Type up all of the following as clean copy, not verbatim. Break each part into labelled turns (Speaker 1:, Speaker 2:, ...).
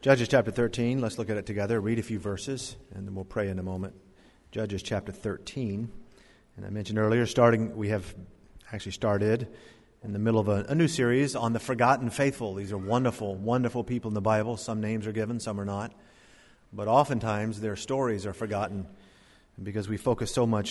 Speaker 1: Judges chapter 13, let's look at it together, read a few verses, and then we'll pray in a moment. Judges chapter 13, and I mentioned earlier, we have actually started in the middle of a new series on the forgotten faithful. These are wonderful, wonderful people in the Bible. Some names are given, some are not. But oftentimes their stories are forgotten because we focus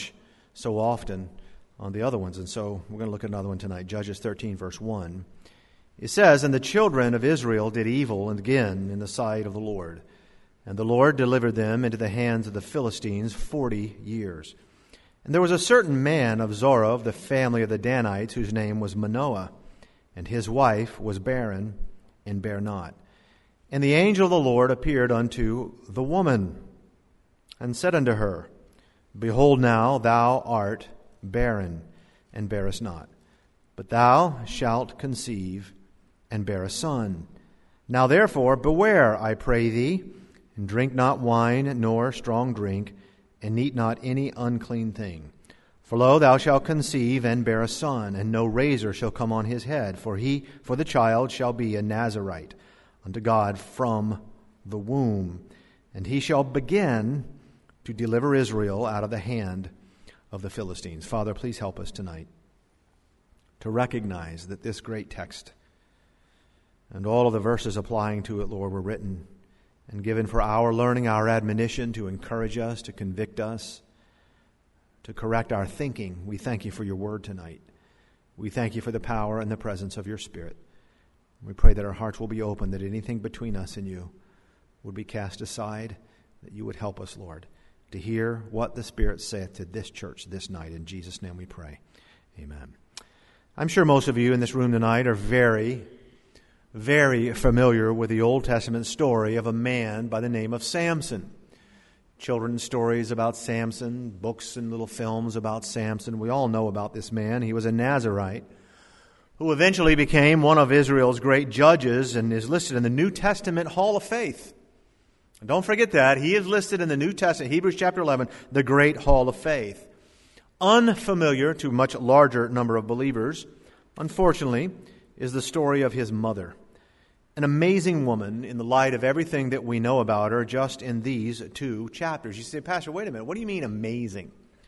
Speaker 1: so often on the other ones. And so we're going to look at another one tonight, Judges 13, verse 1. It says, "And the children of Israel did evil again in the sight of the Lord. And the Lord delivered them into the hands of the Philistines 40 years. And there was a certain man of Zorah of the family of the Danites, whose name was Manoah. And his wife was barren and bare not. And the angel of the Lord appeared unto the woman, and said unto her, Behold now, thou art barren, and bearest not. But thou shalt conceive, and bear a son. Now therefore beware, I pray thee, and drink not wine nor strong drink, and eat not any unclean thing. For lo, thou shalt conceive, and bear a son, and no razor shall come on his head, for the child shall be a Nazarite unto God from the womb. And he shall begin to deliver Israel out of the hand of the Philistines." Father, please help us tonight to recognize that this great text and all of the verses applying to it, Lord, were written and given for our learning, our admonition, to encourage us, to convict us, to correct our thinking. We thank you for your word tonight. We thank you for the power and the presence of your Spirit. We pray that our hearts will be open, that anything between us and you would be cast aside, that you would help us, Lord, to hear what the Spirit saith to this church this night. In Jesus' name we pray. Amen. I'm sure most of you in this room tonight are very, very familiar with the Old Testament story of a man by the name of Samson. Children's stories about Samson, books and little films about Samson. We all know about this man. He was a Nazarite who eventually became one of Israel's great judges and is listed in the New Testament Hall of Faith. And don't forget that. He is listed in the New Testament, Hebrews chapter 11, the Great Hall of Faith. Unfamiliar to a much larger number of believers, unfortunately, is the story of his mother. An amazing woman in the light of everything that we know about her just in these 2 chapters. You say, Pastor, wait a minute. What do you mean amazing?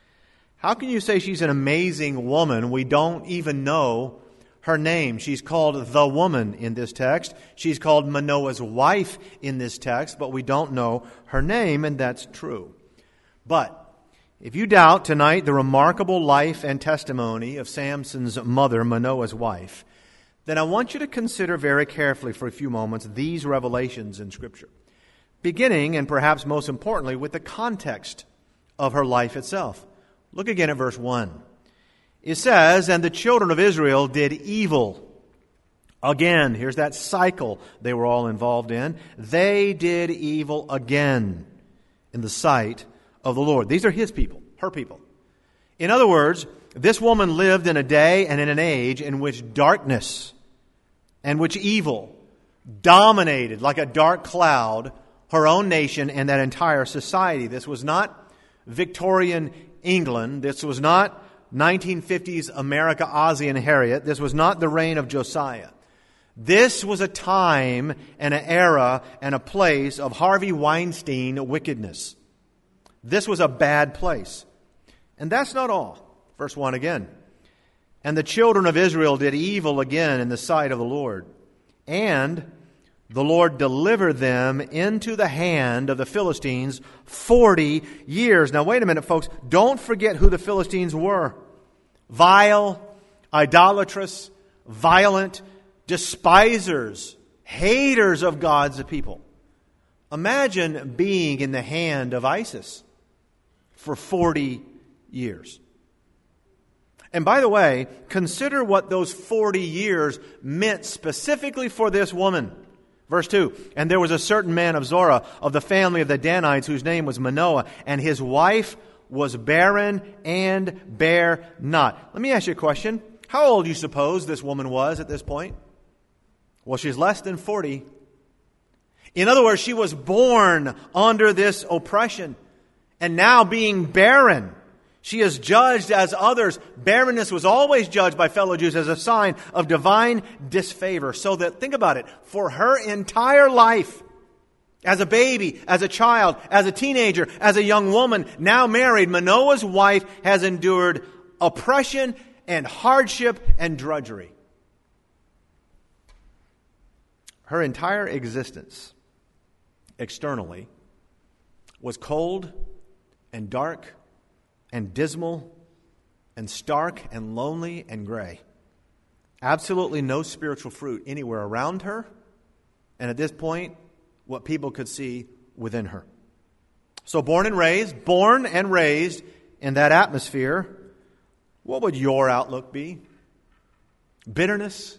Speaker 1: How can you say she's an amazing woman? We don't even know her name. She's called the woman in this text. She's called Manoah's wife in this text, but we don't know her name, and that's true. But if you doubt tonight the remarkable life and testimony of Samson's mother, Manoah's wife, then I want you to consider very carefully for a few moments these revelations in Scripture, beginning, and perhaps most importantly, with the context of her life itself. Look again at verse 1. It says, "And the children of Israel did evil." Again, here's that cycle they were all involved in. They did evil again in the sight of the Lord. These are his people, her people. In other words, this woman lived in a day and in an age in which darkness and which evil dominated like a dark cloud her own nation and that entire society. This was not Victorian England. This was not 1950s America, Ozzie and Harriet. This was not the reign of Josiah. This was a time and an era and a place of Harvey Weinstein wickedness. This was a bad place. And that's not all. Verse 1 again. "And the children of Israel did evil again in the sight of the Lord. And the Lord delivered them into the hand of the Philistines 40 years. Now wait a minute, folks. Don't forget who the Philistines were. Vile, idolatrous, violent, despisers, haters of God's people. Imagine being in the hand of ISIS for 40 years. And by the way, consider what those 40 years meant specifically for this woman. Verse 2, "And there was a certain man of Zorah of the family of the Danites, whose name was Manoah, and his wife was barren and bare not." Let me ask you a question. How old do you suppose this woman was at this point? Well, she's less than 40. In other words, she was born under this oppression. And now being barren, she is judged as others. Barrenness was always judged by fellow Jews as a sign of divine disfavor. So that, think about it, for her entire life, As a baby, as a child, as a teenager, as a young woman, now married, Manoah's wife has endured oppression and hardship and drudgery. Her entire existence, externally, was cold and dark and dismal and stark and lonely and gray. Absolutely no spiritual fruit anywhere around her, and at this point, what people could see within her. So born and raised in that atmosphere, what would your outlook be? Bitterness?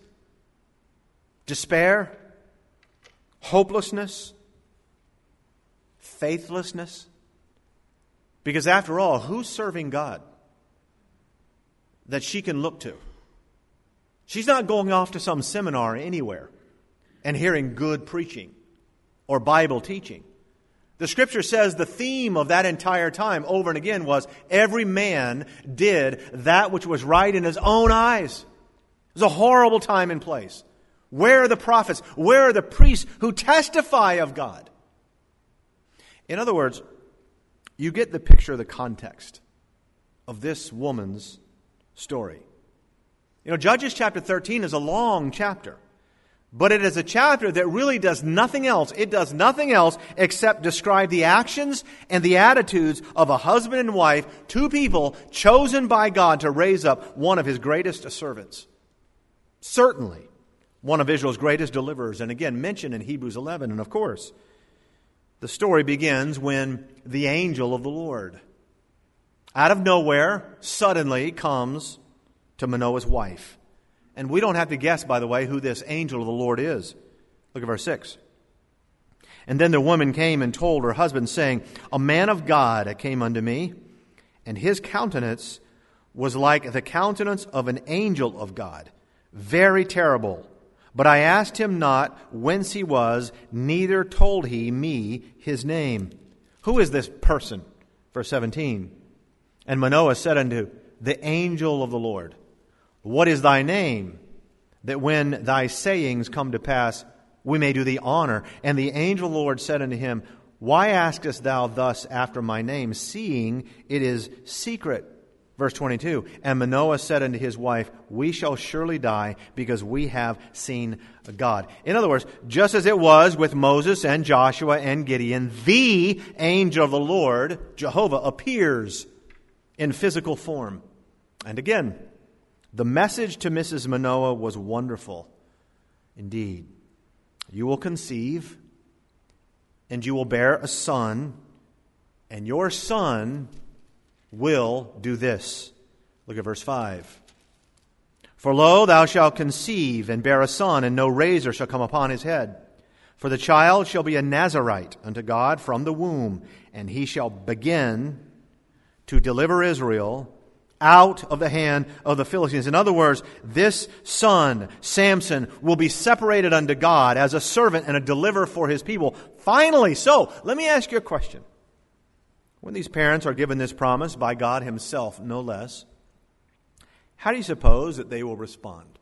Speaker 1: Despair? Hopelessness? Faithlessness? Because after all, who's serving God that she can look to? She's not going off to some seminar anywhere and hearing good preaching or Bible teaching. The Scripture says the theme of that entire time over and again was every man did that which was right in his own eyes. It was a horrible time and place. Where are the prophets? Where are the priests who testify of God? In other words, you get the picture of the context of this woman's story. You know, Judges chapter 13 is a long chapter. But it is a chapter that really does nothing else. It does nothing else except describe the actions and the attitudes of a husband and wife, two people chosen by God to raise up one of His greatest servants. Certainly one of Israel's greatest deliverers, and again mentioned in Hebrews 11. And of course, the story begins when the angel of the Lord, out of nowhere, suddenly comes to Manoah's wife. And we don't have to guess, by the way, who this angel of the Lord is. Look at verse 6. And then the woman came and told her husband, saying, a man of God came unto me, and his countenance was like the countenance of an angel of God, very terrible. But I asked him not whence he was, neither told he me his name. Who is this person? Verse 17. And Manoah said unto the angel of the Lord, what is thy name, that when thy sayings come to pass, we may do thee honor? And the angel of the Lord said unto him, why askest thou thus after my name, seeing it is secret? Verse 22, and Manoah said unto his wife, we shall surely die, because we have seen God. In other words, just as it was with Moses and Joshua and Gideon, the angel of the Lord, Jehovah, appears in physical form. And again, the message to Mrs. Manoah was wonderful indeed. You will conceive, and you will bear a son, and your son will do this. Look at verse 5. For lo, thou shalt conceive and bear a son, and no razor shall come upon his head. For the child shall be a Nazarite unto God from the womb, and he shall begin to deliver Israel out of the hand of the Philistines. In other words, this son, Samson, will be separated unto God as a servant and a deliverer for His people. Finally, so, let me ask you a question. When these parents are given this promise by God Himself, no less, how do you suppose that they will respond?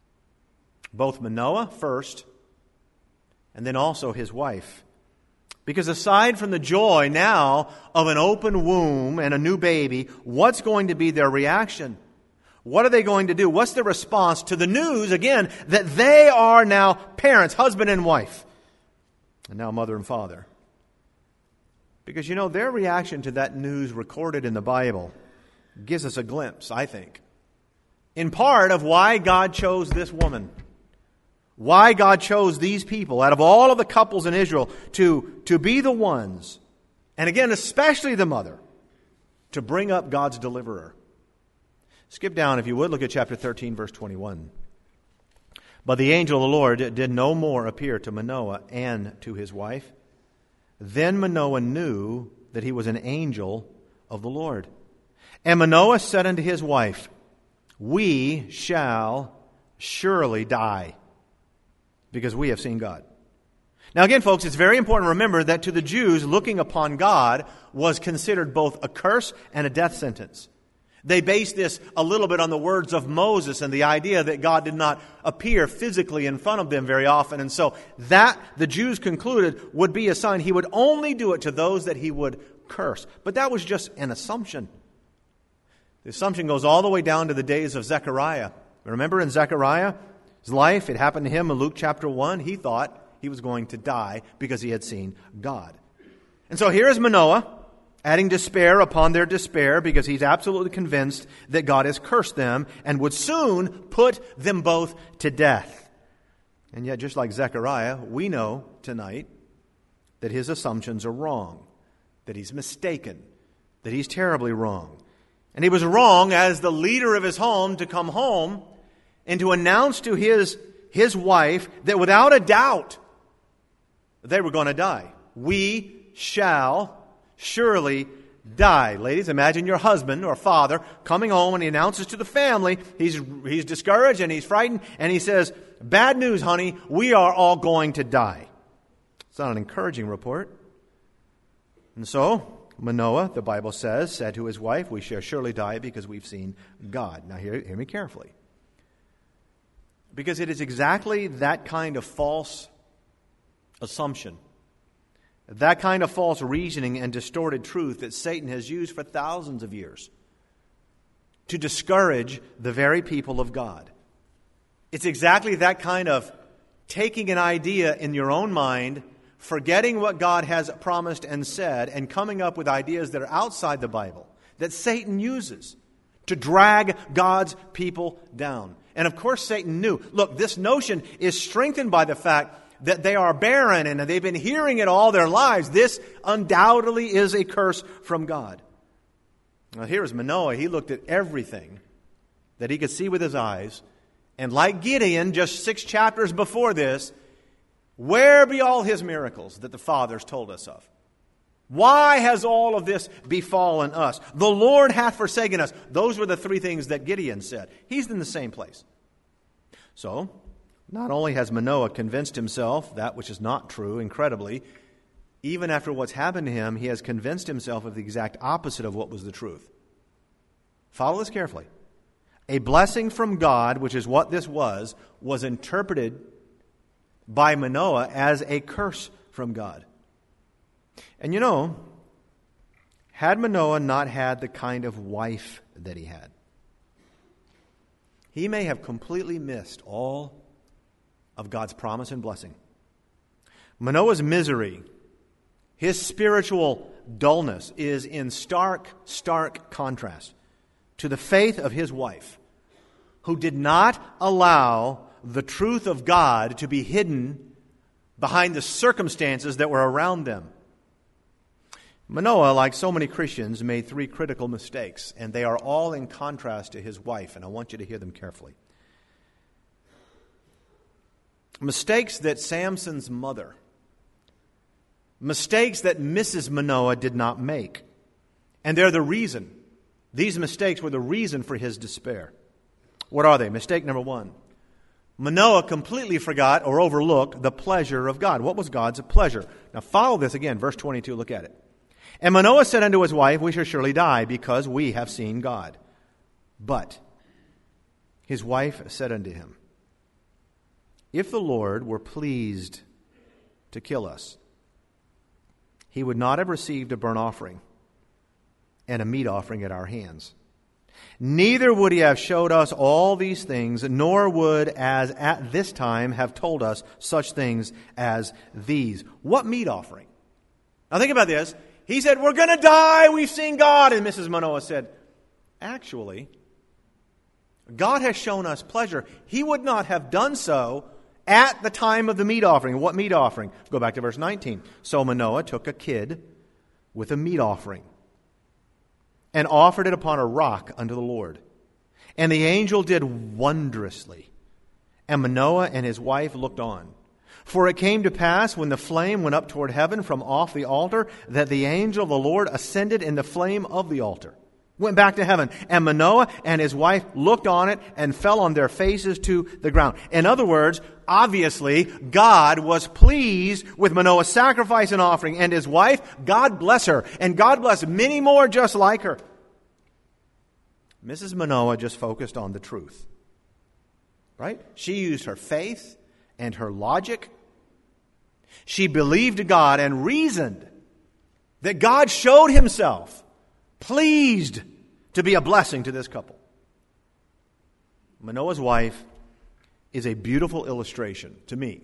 Speaker 1: Both Manoah first, and then also his wife. Because aside from the joy now of an open womb and a new baby, what's going to be their reaction? What are they going to do? What's their response to the news, again, that they are now parents, husband and wife, and now mother and father? Because, you know, their reaction to that news recorded in the Bible gives us a glimpse, I think, in part of why God chose this woman. Why God chose these people out of all of the couples in Israel to be the ones, and again, especially the mother, to bring up God's deliverer. Skip down, if you would, look at chapter 13, verse 21. But the angel of the Lord did no more appear to Manoah and to his wife. Then Manoah knew that he was an angel of the Lord. And Manoah said unto his wife, we shall surely die, because we have seen God. Now again, folks, it's very important to remember that to the Jews, looking upon God was considered both a curse and a death sentence. They base this a little bit on the words of Moses and the idea that God did not appear physically in front of them very often. And so that, the Jews concluded, would be a sign. He would only do it to those that he would curse. But that was just an assumption. The assumption goes all the way down to the days of Zechariah. Remember in Zechariah's life, it happened to him in Luke chapter 1. He thought he was going to die because he had seen God. And so here is Manoah, adding despair upon their despair because he's absolutely convinced that God has cursed them and would soon put them both to death. And yet, just like Zechariah, we know tonight that his assumptions are wrong, that he's mistaken, that he's terribly wrong. And he was wrong as the leader of his home to come home and to announce to his wife that without a doubt they were going to die. We shall surely die. Ladies, imagine your husband or father coming home and he announces to the family, he's discouraged and he's frightened, and he says, "Bad news, honey, we are all going to die." It's not an encouraging report. And so, Manoah, the Bible says, said to his wife, "We shall surely die because we've seen God." Now hear me carefully. Because it is exactly that kind of false assumption, that kind of false reasoning and distorted truth that Satan has used for thousands of years to discourage the very people of God. It's exactly that kind of taking an idea in your own mind, forgetting what God has promised and said, and coming up with ideas that are outside the Bible that Satan uses to drag God's people down. And of course Satan knew. Look, this notion is strengthened by the fact that they are barren and they've been hearing it all their lives. This undoubtedly is a curse from God. Now here is Manoah. He looked at everything that he could see with his eyes. And like Gideon, just 6 chapters before this, where be all his miracles that the fathers told us of? Why has all of this befallen us? The Lord hath forsaken us. Those were the 3 things that Gideon said. He's in the same place. So, not only has Manoah convinced himself that which is not true, incredibly, even after what's happened to him, he has convinced himself of the exact opposite of what was the truth. Follow this carefully. A blessing from God, which is what this was interpreted by Manoah as a curse from God. And you know, had Manoah not had the kind of wife that he had, he may have completely missed all of God's promise and blessing. Manoah's misery, his spiritual dullness, is in stark contrast to the faith of his wife, who did not allow the truth of God to be hidden behind the circumstances that were around them. Manoah, like so many Christians, made 3 critical mistakes, and they are all in contrast to his wife, and I want you to hear them carefully. Mistakes that Samson's mother, mistakes that Mrs. Manoah did not make. And they're the reason. These mistakes were the reason for his despair. What are they? Mistake number 1. Manoah completely forgot or overlooked the pleasure of God. What was God's pleasure? Now follow this again, verse 22, look at it. "And Manoah said unto his wife, We shall surely die, because we have seen God. But his wife said unto him, If the Lord were pleased to kill us, he would not have received a burnt offering and a meat offering at our hands. Neither would he have showed us all these things, nor would, as at this time, have told us such things as these." What meat offering? Now think about this. He said, "We're going to die. We've seen God." And Mrs. Manoah said, "Actually, God has shown us pleasure. He would not have done so at the time of the meat offering." What meat offering? Go back to verse 19. "So Manoah took a kid with a meat offering and offered it upon a rock unto the Lord. And the angel did wondrously. And Manoah and his wife looked on. For it came to pass, when the flame went up toward heaven from off the altar, that the angel of the Lord ascended in the flame of the altar, went back to heaven. And Manoah and his wife looked on it and fell on their faces to the ground." In other words, obviously, God was pleased with Manoah's sacrifice and offering. And his wife, God bless her. And God bless many more just like her. Mrs. Manoah just focused on the truth. Right? She used her faith and her logic. She believed God and reasoned that God showed himself pleased to be a blessing to this couple. Manoah's wife is a beautiful illustration to me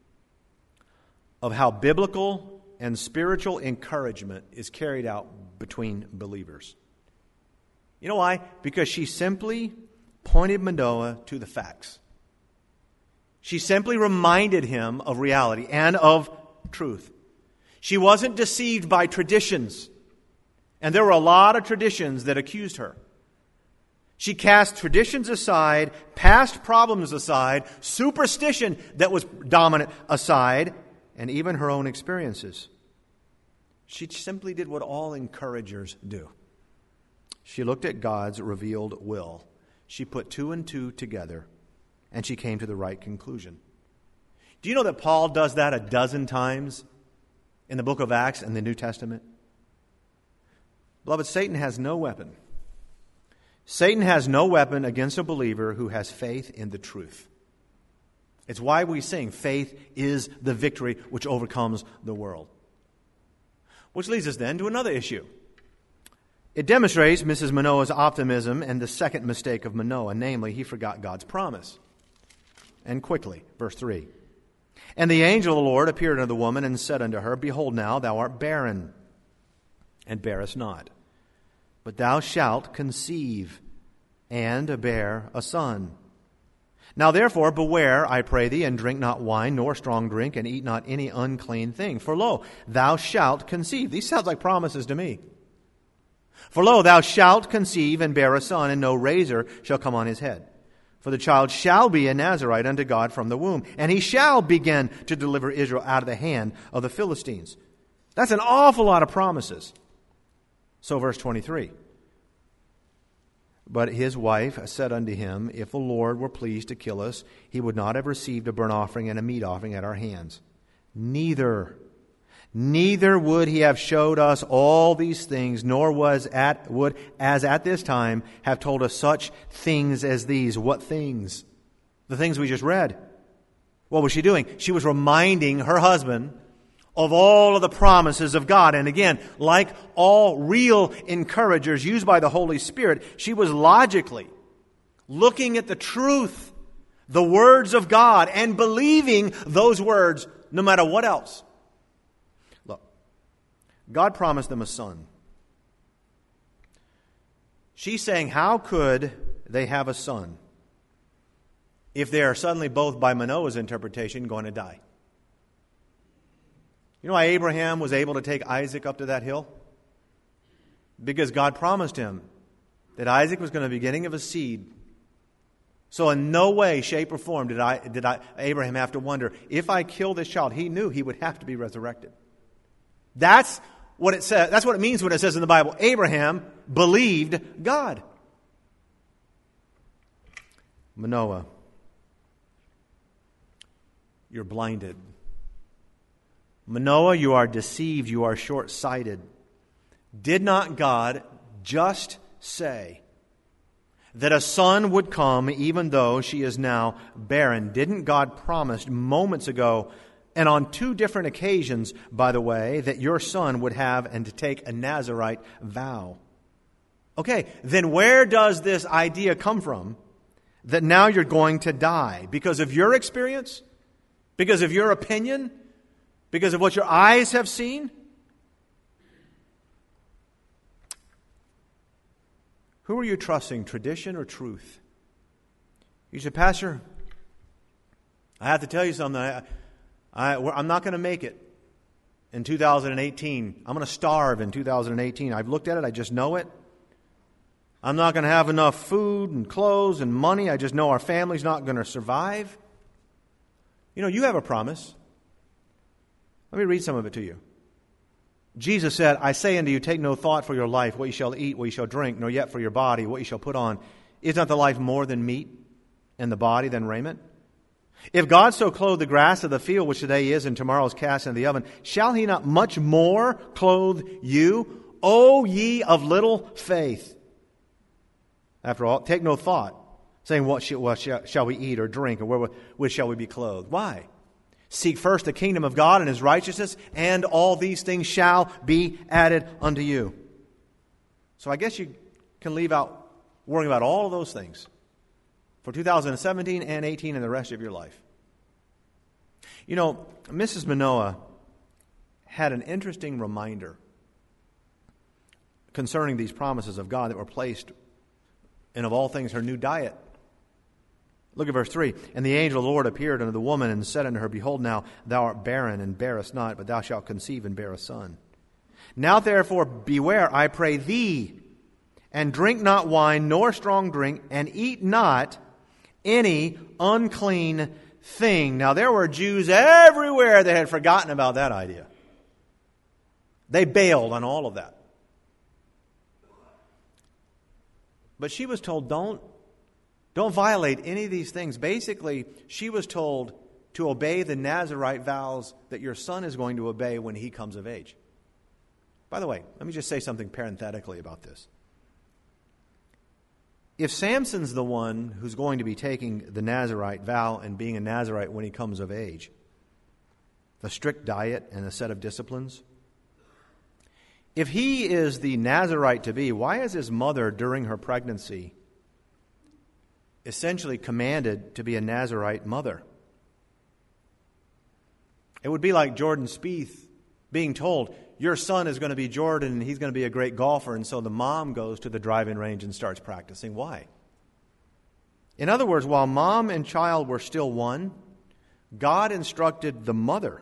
Speaker 1: of how biblical and spiritual encouragement is carried out between believers. You know why? Because she simply pointed Manoah to the facts. She simply reminded him of reality and of truth. She wasn't deceived by traditions. And there were a lot of traditions that accused her. She cast traditions aside, past problems aside, superstition that was dominant aside, and even her own experiences. She simply did what all encouragers do. She looked at God's revealed will. She put two and two together, and she came to the right conclusion. Do you know that Paul does that a dozen times in the book of Acts and the New Testament? Beloved, Satan has no weapon. Satan has no weapon against a believer who has faith in the truth. It's why we sing, faith is the victory which overcomes the world. Which leads us then to another issue. It demonstrates Mrs. Manoah's optimism and the second mistake of Manoah, namely, he forgot God's promise. And quickly, verse 3. And the angel of the Lord appeared unto the woman and said unto her, Behold now, thou art barren, and bearest not. But thou shalt conceive, and bear a son. Now therefore beware, I pray thee, and drink not wine, nor strong drink, and eat not any unclean thing. For lo, thou shalt conceive. These sound like promises to me. For lo, thou shalt conceive, and bear a son, and no razor shall come on his head. For the child shall be a Nazarite unto God from the womb, and he shall begin to deliver Israel out of the hand of the Philistines. That's an awful lot of promises. So verse 23. But his wife said unto him, If the Lord were pleased to kill us, he would not have received a burnt offering and a meat offering at our hands. Neither would he have showed us all these things, nor would as at this time have told us such things as these. What things? The things we just read. What was she doing? She was reminding her husband of all of the promises of God. And again, like all real encouragers used by the Holy Spirit, she was logically looking at the truth, the words of God, and believing those words no matter what else. Look, God promised them a son. She's saying, how could they have a son if they are suddenly both, by Manoah's interpretation, going to die? You know why Abraham was able to take Isaac up to that hill? Because God promised him that Isaac was going to be beginning of a seed. So in no way, shape, or form did Abraham have to wonder, if I kill this child, he knew he would have to be resurrected. That's what it says. That's what it means when it says in the Bible, Abraham believed God. Manoah, you're blinded. Manoah, you are deceived, you are short-sighted. Did not God just say that a son would come even though she is now barren? Didn't God promise moments ago, and on two different occasions, by the way, that your son would have and to take a Nazarite vow? Okay, then where does this idea come from that now you're going to die? Because of your experience? Because of your opinion? Because of what your eyes have seen? Who are you trusting, tradition or truth? You say, Pastor, I have to tell you something. I'm not going to make it in 2018. I'm going to starve in 2018. I've looked at it. I just know it. I'm not going to have enough food and clothes and money. I just know our family's not going to survive. You know, you have a promise. Let me read some of it to you. Jesus said, I say unto you, take no thought for your life, what you shall eat, what you shall drink, nor yet for your body, what you shall put on. Is not the life more than meat, and the body than raiment? If God so clothe the grass of the field, which today is and tomorrow is cast into the oven, shall he not much more clothe you, O ye of little faith? After all, take no thought, saying, what shall we eat or drink, or wherewith shall we be clothed? Why? Seek first the kingdom of God and His righteousness, and all these things shall be added unto you. So I guess you can leave out worrying about all of those things for 2017 and 18 and the rest of your life. You know, Mrs. Manoah had an interesting reminder concerning these promises of God that were placed in, of all things, her new diet. Look at verse 3. And the angel of the Lord appeared unto the woman and said unto her, Behold, now thou art barren and bearest not, but thou shalt conceive and bear a son. Now therefore beware, I pray thee, and drink not wine nor strong drink, and eat not any unclean thing. Now there were Jews everywhere that had forgotten about that idea. They bailed on all of that. But she was told, don't violate any of these things. Basically, she was told to obey the Nazirite vows that your son is going to obey when he comes of age. By the way, let me just say something parenthetically about this. If Samson's the one who's going to be taking the Nazirite vow and being a Nazirite when he comes of age, the strict diet and a set of disciplines, if he is the Nazirite to be, why is his mother during her pregnancy essentially commanded to be a Nazirite mother? It would be like Jordan Spieth being told, your son is going to be Jordan and he's going to be a great golfer, and so the mom goes to the driving range and starts practicing. Why? In other words, while mom and child were still one, God instructed the mother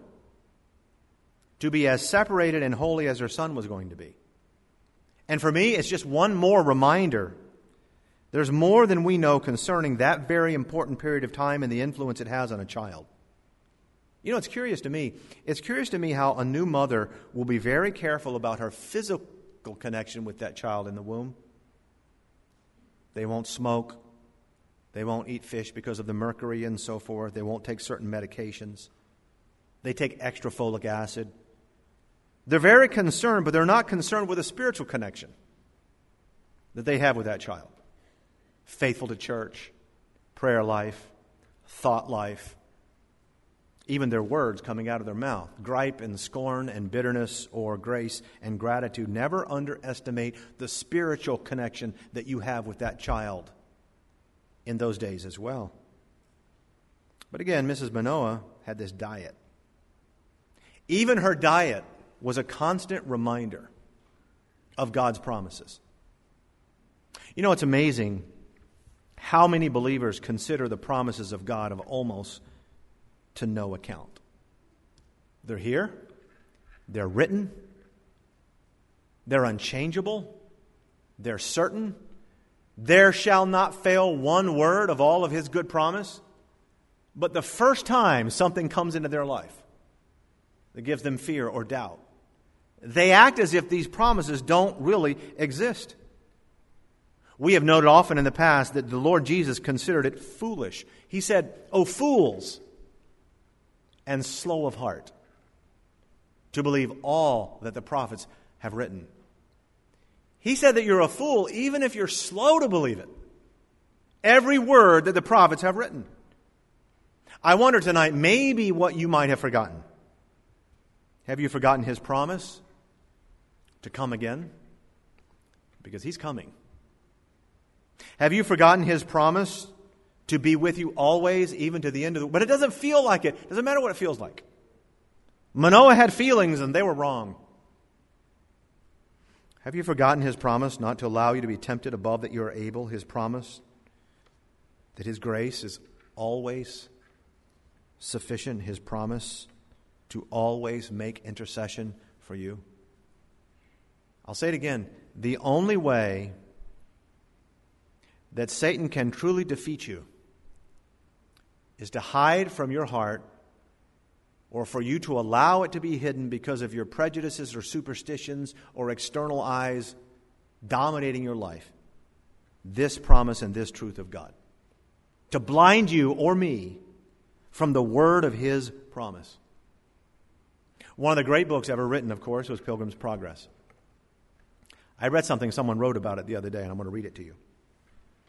Speaker 1: to be as separated and holy as her son was going to be. And for me, it's just one more reminder. There's more than we know concerning that very important period of time and the influence it has on a child. You know, it's curious to me. It's curious to me how a new mother will be very careful about her physical connection with that child in the womb. They won't smoke. They won't eat fish because of the mercury and so forth. They won't take certain medications. They take extra folic acid. They're very concerned, but they're not concerned with a spiritual connection that they have with that child. Faithful to church, prayer life, thought life, even their words coming out of their mouth. Gripe and scorn and bitterness or grace and gratitude. Never underestimate the spiritual connection that you have with that child in those days as well. But again, Mrs. Manoah had this diet. Even her diet was a constant reminder of God's promises. You know, it's amazing how many believers consider the promises of God of almost to no account. They're here, they're written, they're unchangeable, they're certain. There shall not fail one word of all of His good promise. But the first time something comes into their life that gives them fear or doubt, they act as if these promises don't really exist. We have noted often in the past that the Lord Jesus considered it foolish. He said, "O fools, and slow of heart, to believe all that the prophets have written." He said that you're a fool even if you're slow to believe it. Every word that the prophets have written. I wonder tonight, maybe what you might have forgotten. Have you forgotten His promise to come again? Because He's coming. Have you forgotten His promise to be with you always, even to the end of the... But it doesn't feel like it. It doesn't matter what it feels like. Manoah had feelings and they were wrong. Have you forgotten His promise not to allow you to be tempted above that you are able? His promise that His grace is always sufficient. His promise to always make intercession for you. I'll say it again. The only way that Satan can truly defeat you is to hide from your heart, or for you to allow it to be hidden because of your prejudices or superstitions or external eyes dominating your life, this promise and this truth of God. To blind you or me from the word of His promise. One of the great books ever written, of course, was Pilgrim's Progress. I read something someone wrote about it the other day, and I'm going to read it to you.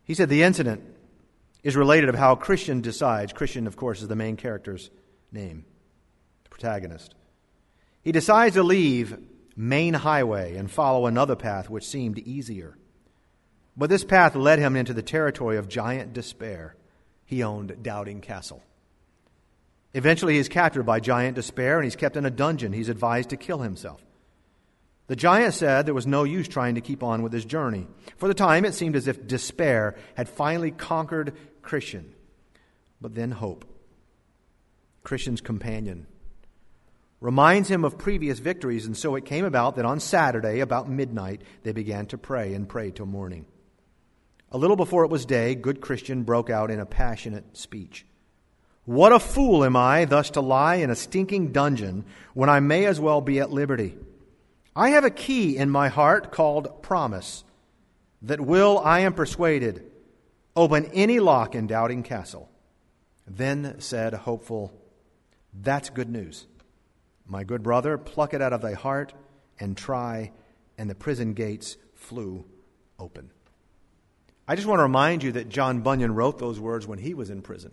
Speaker 1: He said the incident is related of how Christian decides. Christian, of course, is the main character's name, the protagonist. He decides to leave main highway and follow another path which seemed easier. But this path led him into the territory of giant despair. He owned Doubting Castle. Eventually, he's captured by giant despair and he's kept in a dungeon. He's advised to kill himself. The giant said there was no use trying to keep on with his journey. For the time, it seemed as if despair had finally conquered Christian. But then hope, Christian's companion, reminds him of previous victories, and so it came about that on Saturday, about midnight, they began to pray and pray till morning. A little before it was day, good Christian broke out in a passionate speech. "What a fool am I, thus to lie in a stinking dungeon when I may as well be at liberty. I have a key in my heart called promise that will, I am persuaded, open any lock in Doubting Castle." Then said hopeful, "That's good news. My good brother, pluck it out of thy heart and try," and the prison gates flew open. I just want to remind you that John Bunyan wrote those words when he was in prison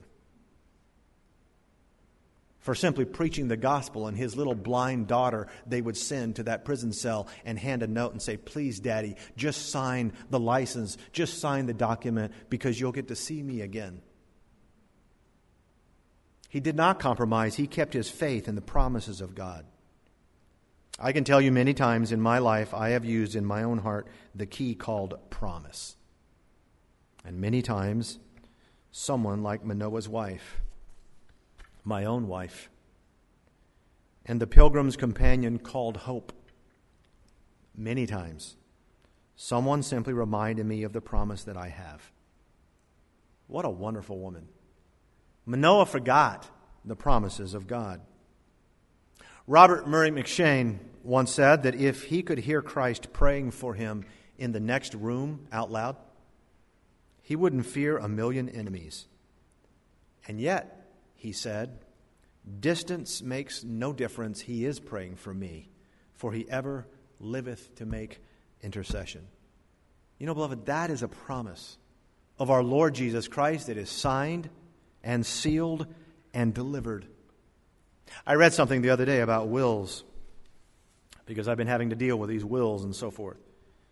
Speaker 1: for simply preaching the gospel, and his little blind daughter they would send to that prison cell and hand a note and say, "Please, Daddy, just sign the license, just sign the document because you'll get to see me again." He did not compromise. He kept his faith in the promises of God. I can tell you many times in my life I have used in my own heart the key called promise. And many times someone like Manoah's wife, my own wife, and the pilgrim's companion called hope. Many times someone simply reminded me of the promise that I have. What a wonderful woman. Manoah forgot the promises of God. Robert Murray McCheyne once said that if he could hear Christ praying for him in the next room out loud, he wouldn't fear a million enemies. And yet, he said, distance makes no difference. He is praying for me, for he ever liveth to make intercession. You know, beloved, that is a promise of our Lord Jesus Christ that is signed and sealed and delivered. I read something the other day about wills, because I've been having to deal with these wills and so forth.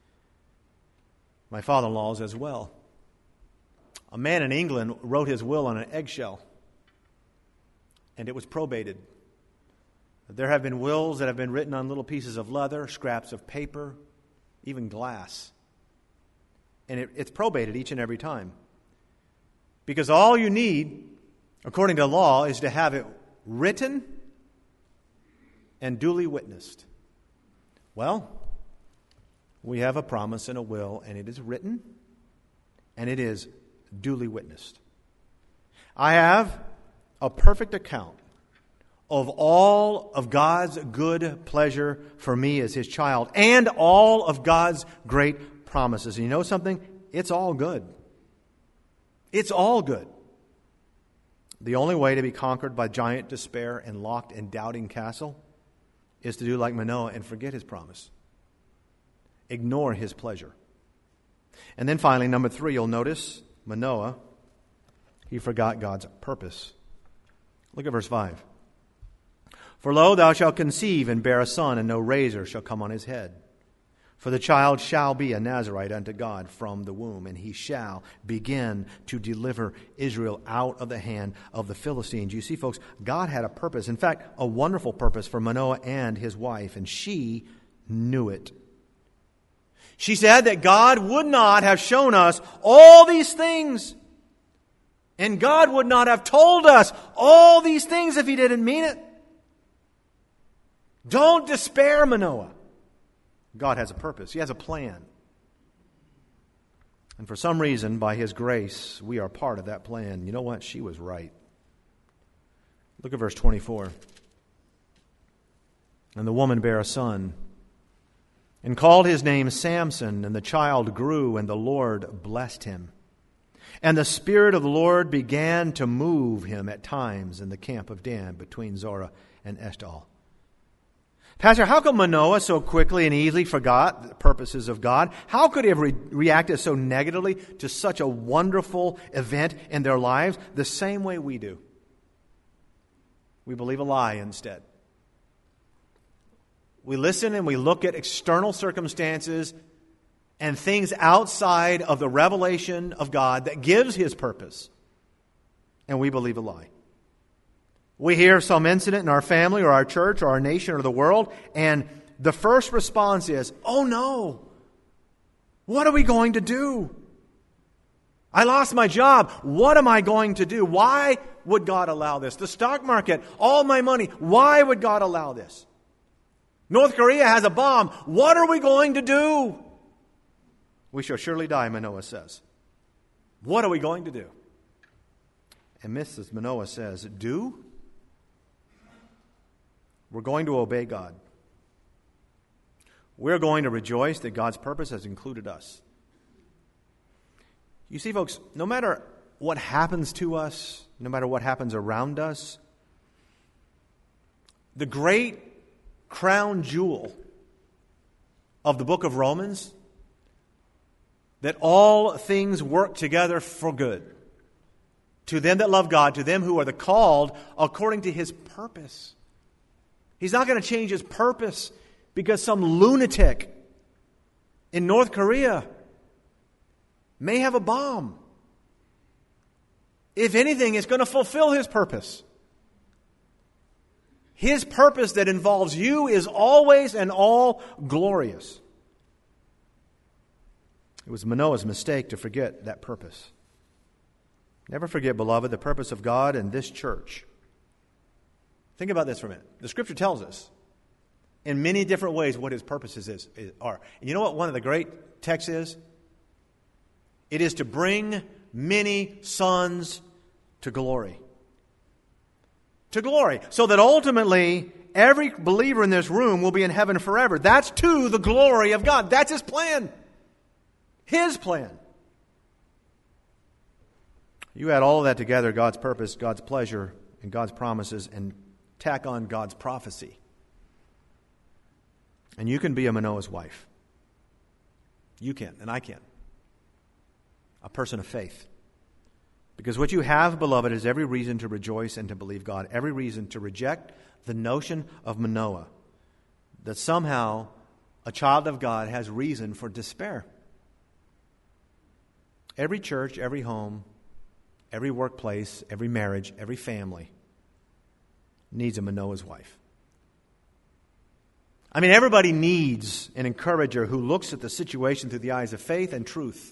Speaker 1: My father-in-law's as well. A man in England wrote his will on an eggshell, and it was probated. There have been wills that have been written on little pieces of leather, scraps of paper, even glass. And it's probated each and every time. Because all you need, according to law, is to have it written and duly witnessed. Well, we have a promise and a will, and it is written, and it is duly witnessed. I have a perfect account of all of God's good pleasure for me as His child, and all of God's great promises. And you know something? It's all good. It's all good. The only way to be conquered by giant despair and locked in Doubting Castle is to do like Manoah and forget his promise. Ignore his pleasure. And then finally, number 3, you'll notice Manoah, he forgot God's purpose. Look at verse 5. For lo, thou shalt conceive and bear a son, and no razor shall come on his head. For the child shall be a Nazarite unto God from the womb, and he shall begin to deliver Israel out of the hand of the Philistines. You see, folks, God had a purpose. In fact, a wonderful purpose for Manoah and his wife, and she knew it. She said that God would not have shown us all these things, and God would not have told us all these things if He didn't mean it. Don't despair, Manoah. God has a purpose. He has a plan. And for some reason, by His grace, we are part of that plan. You know what? She was right. Look at verse 24. And the woman bare a son, and called his name Samson, and the child grew, and the Lord blessed him. And the Spirit of the Lord began to move him at times in the camp of Dan between Zorah and Eshtaol. Pastor, how come Manoah so quickly and easily forgot the purposes of God? How could he have reacted so negatively to such a wonderful event in their lives the same way we do? We believe a lie instead. We listen and we look at external circumstances and things outside of the revelation of God that gives His purpose, and we believe a lie. We hear some incident in our family or our church or our nation or the world, and the first response is, "Oh no, what are we going to do? I lost my job. What am I going to do? Why would God allow this? The stock market, all my money, why would God allow this? North Korea has a bomb. What are we going to do? We shall surely die," Manoah says. What are we going to do? And Mrs. Manoah says, "Do? We're going to obey God. We're going to rejoice that God's purpose has included us." You see, folks, no matter what happens to us, no matter what happens around us, the great crown jewel of the book of Romans, that all things work together for good to them that love God, to them who are the called according to His purpose. He's not going to change His purpose because some lunatic in North Korea may have a bomb. If anything, it's going to fulfill His purpose. His purpose that involves you is always and all glorious. It was Manoah's mistake to forget that purpose. Never forget, beloved, the purpose of God in this church. Think about this for a minute. The Scripture tells us in many different ways what His purposes are. And you know what one of the great texts is? It is to bring many sons to glory. To glory. So that ultimately every believer in this room will be in heaven forever. That's to the glory of God. That's His plan. His plan. You add all of that together, God's purpose, God's pleasure, and God's promises, and tack on God's prophecy. And you can be a Manoah's wife. You can, and I can. A person of faith. Because what you have, beloved, is every reason to rejoice and to believe God. Every reason to reject the notion of Manoah, that somehow a child of God has reason for despair. Every church, every home, every workplace, every marriage, every family needs a Manoah's wife. I mean, everybody needs an encourager who looks at the situation through the eyes of faith and truth,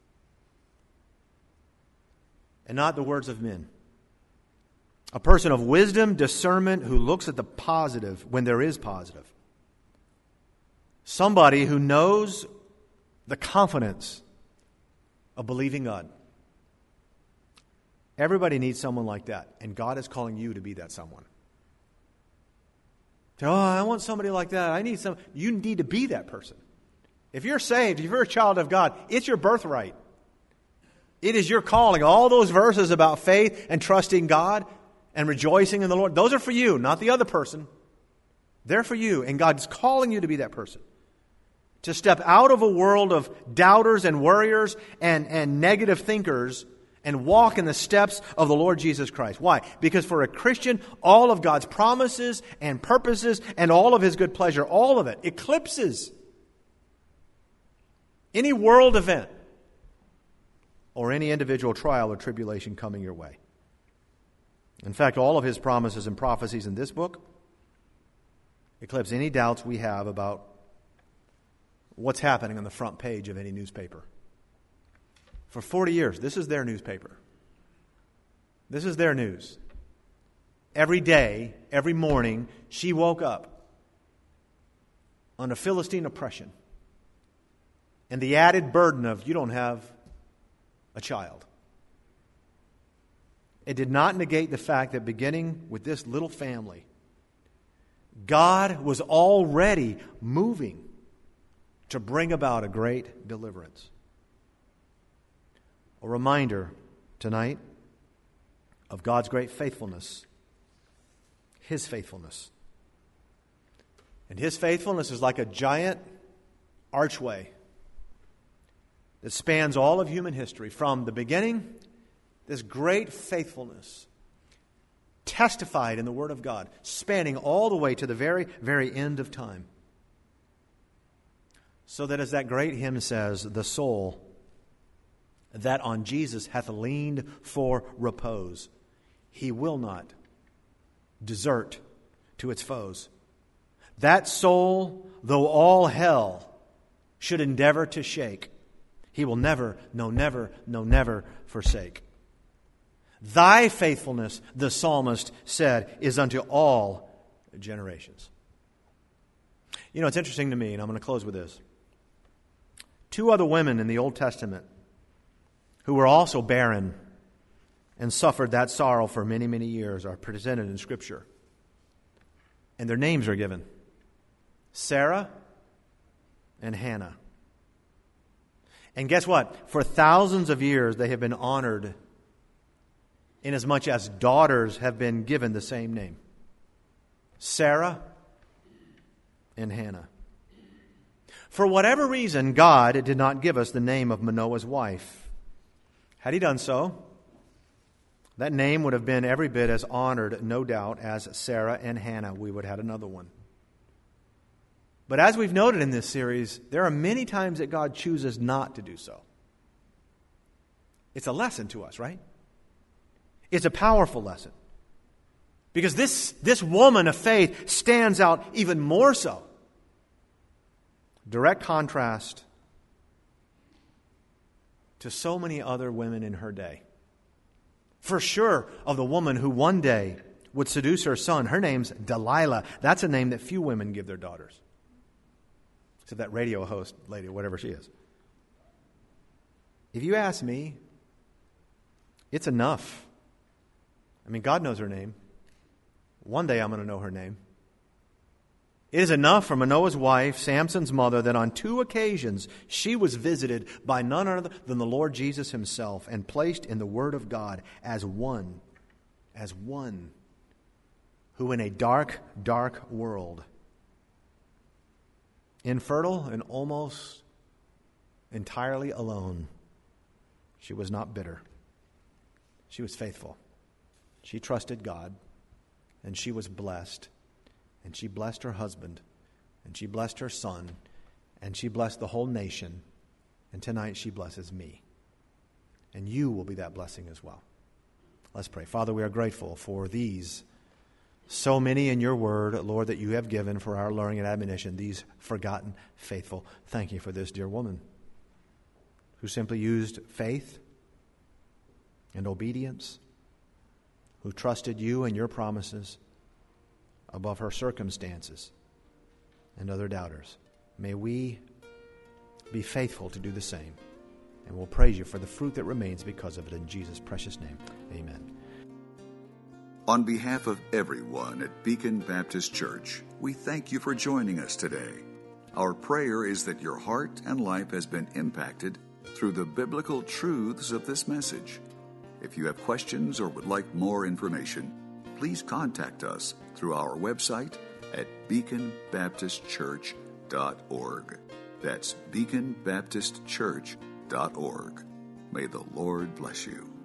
Speaker 1: and not the words of men. A person of wisdom, discernment, who looks at the positive when there is positive. Somebody who knows the confidence of believing God. Everybody needs someone like that, and God is calling you to be that someone. Oh, I want somebody like that. I need some. You need to be that person. If you're saved, if you're a child of God, it's your birthright. It is your calling. All those verses about faith and trusting God and rejoicing in the Lord, those are for you, not the other person. They're for you, and God's calling you to be that person. To step out of a world of doubters and worriers and negative thinkers and walk in the steps of the Lord Jesus Christ. Why? Because for a Christian, all of God's promises and purposes and all of His good pleasure, all of it, eclipses any world event or any individual trial or tribulation coming your way. In fact, all of His promises and prophecies in this book eclipse any doubts we have about what's happening on the front page of any newspaper. For 40 years, this is their newspaper. This is their news. Every day, every morning, she woke up under Philistine oppression and the added burden of, you don't have a child. It did not negate the fact that beginning with this little family, God was already moving to bring about a great deliverance. A reminder tonight of God's great faithfulness, His faithfulness. And His faithfulness is like a giant archway that spans all of human history. From the beginning, this great faithfulness testified in the Word of God, spanning all the way to the very, very end of time. So that, as that great hymn says, the soul that on Jesus hath leaned for repose, He will not desert to its foes. That soul, though all hell should endeavor to shake, He will never, no never, no never forsake. Thy faithfulness, the psalmist said, is unto all generations. You know, it's interesting to me, and I'm going to close with this. 2 other women in the Old Testament who were also barren and suffered that sorrow for many, many years are presented in Scripture. And their names are given. Sarah and Hannah. And guess what? For thousands of years they have been honored inasmuch as daughters have been given the same name. Sarah and Hannah. For whatever reason, God did not give us the name of Manoah's wife. Had He done so, that name would have been every bit as honored, no doubt, as Sarah and Hannah. We would have had another one. But as we've noted in this series, there are many times that God chooses not to do so. It's a lesson to us, right? It's a powerful lesson. Because this woman of faith stands out even more so. Direct contrast to so many other women in her day. For sure, of the woman who one day would seduce her son. Her name's Delilah. That's a name that few women give their daughters. To that radio host lady, or whatever she is. If you ask me, it's enough. I mean, God knows her name. One day I'm going to know her name. It is enough for Manoah's wife, Samson's mother, that on 2 occasions she was visited by none other than the Lord Jesus Himself and placed in the Word of God as one who in a dark, dark world, infertile and almost entirely alone, she was not bitter. She was faithful. She trusted God, and she was blessed. And she blessed her husband, and she blessed her son, and she blessed the whole nation. And tonight she blesses me. And you will be that blessing as well. Let's pray. Father, we are grateful for these, so many in your word, Lord, that you have given for our learning and admonition, these forgotten faithful. Thank you for this dear woman who simply used faith and obedience, who trusted you and your promises above her circumstances and other doubters. May we be faithful to do the same. And we'll praise you for the fruit that remains because of it. In Jesus' precious name, amen.
Speaker 2: On behalf of everyone at Beacon Baptist Church, we thank you for joining us today. Our prayer is that your heart and life has been impacted through the biblical truths of this message. If you have questions or would like more information, please contact us through our website at beaconbaptistchurch.org. That's beaconbaptistchurch.org. May the Lord bless you.